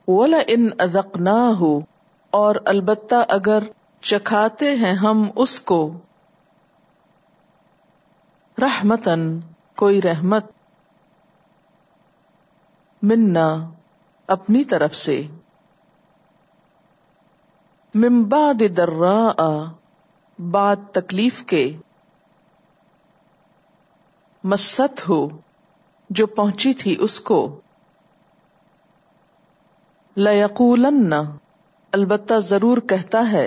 وَلَئِنْ أَذَقْنَاهُ اور البتہ اگر چکھاتے ہیں ہم اس کو رحمتاً کوئی رحمت منا اپنی طرف سے من بعد ضراء بعد تکلیف کے مست ہو جو پہنچی تھی اس کو لَيَقُولَنَّ البتہ ضرور کہتا ہے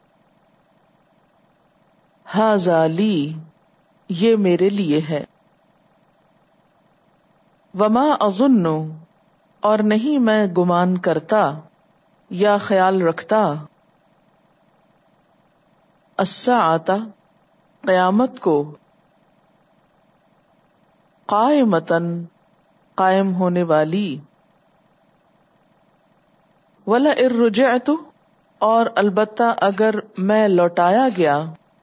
ھذا لی یہ میرے لیے ہے وما اظن اور نہیں میں گمان کرتا یا خیال رکھتا الساعۃ قیامت کو قائمتاً قائم ہونے والی وَلَئِن رُجِعْتُ اور البتہ اگر میں لوٹایا گیا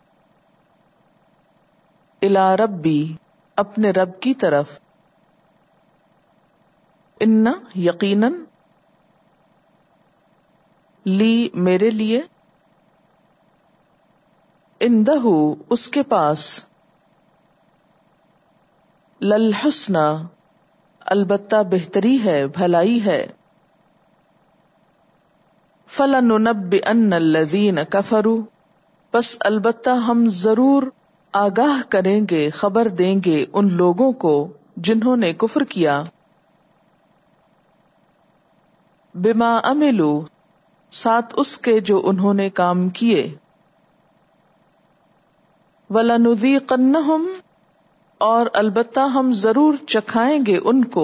الی ربی اپنے رب کی طرف ان یقیناً لی میرے لیے اندہ اس کے پاس للحسنی البتہ بہتری ہے بھلائی ہے فَلَنُنَبِّئَنَّ الَّذِينَ كَفَرُوا پس البتہ ہم ضرور آگاہ کریں گے خبر دیں گے ان لوگوں کو جنہوں نے کفر کیا بما عملوا ساتھ اس کے جو انہوں نے کام کیے وَلَنُذِيقَنَّهُمْ اور البتہ ہم ضرور چکھائیں گے ان کو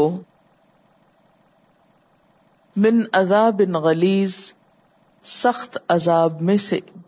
من عذاب غلیظ سخت عذاب میں سے